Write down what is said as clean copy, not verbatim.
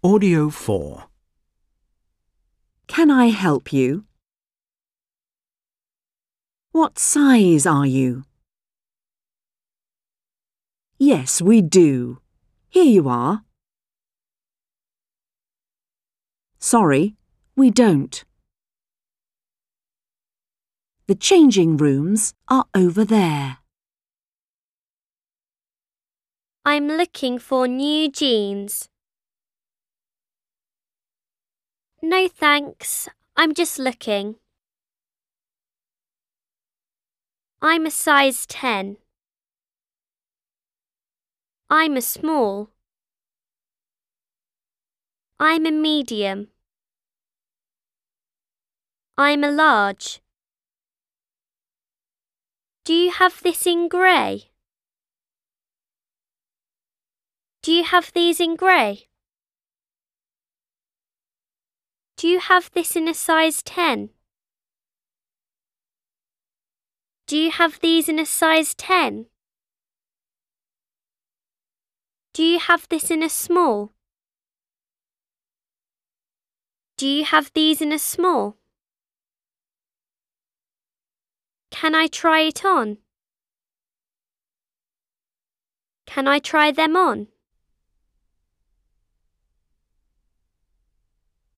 Audio 4. Can I help you? What size are you? Yes, we do. Here you are. Sorry, we don't. The changing rooms are over there. I'm looking for new jeans. No thanks, I'm just looking. I'm a size 10. I'm a small. I'm a medium. I'm a large. Do you have this in grey? Do you have these in grey? Do you have this in a size 10? Do you have these in a size 10? Do you have this in a small? Do you have these in a small? Can I try it on? Can I try them on?